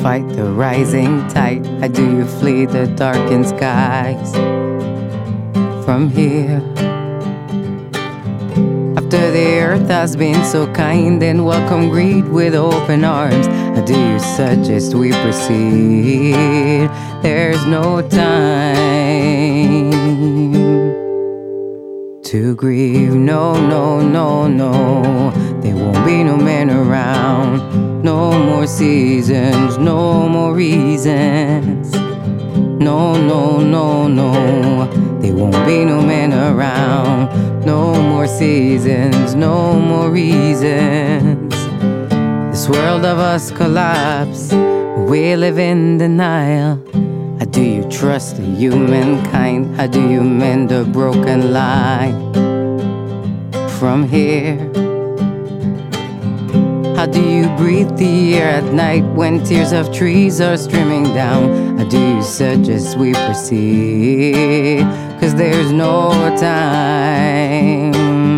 fight the rising tide? How do you flee the darkened skies from here? After the earth has been so kind and welcome greet with open arms, how do you suggest we proceed? There's no time to grieve. No, no, no, no. There won't be no men around. No more seasons, no more reasons. No, no, no, no. There won't be no men around. No more seasons, no more reasons. This world of us collapse. We live in denial. How do you trust the humankind? How do you mend a broken line from here? How do you breathe the air at night when tears of trees are streaming down? How do you suggest we proceed? 'Cause there's no time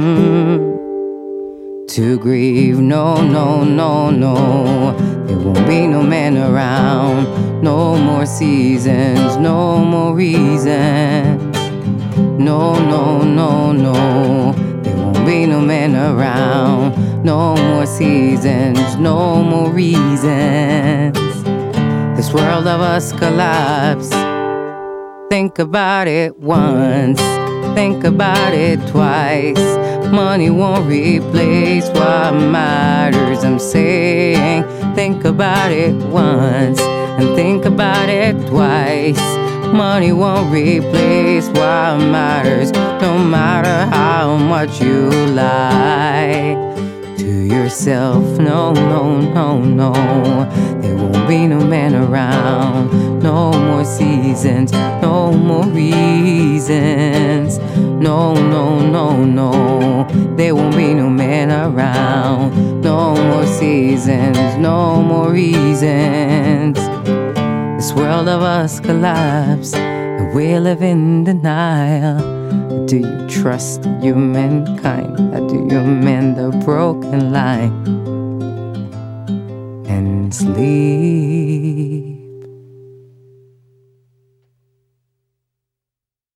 to grieve. No, no, no, no. There won't be no men around. No more seasons, no more reasons. No, no, no, no. There won't be no men around. No more seasons, no more reasons. This world of us collapse. Think about it once, think about it twice. Money won't replace what matters, I'm saying. Think about it once and think about it twice. Money won't replace what matters, no matter how much you lie to yourself. No, no, no, no. There won't be no men around. No more seasons, no more reasons. No, no, no, no. There won't be no men around. No more seasons, no more reasons. This world of us collapse, and we live in denial. Do you trust humankind? How do you mend the broken line and sleep?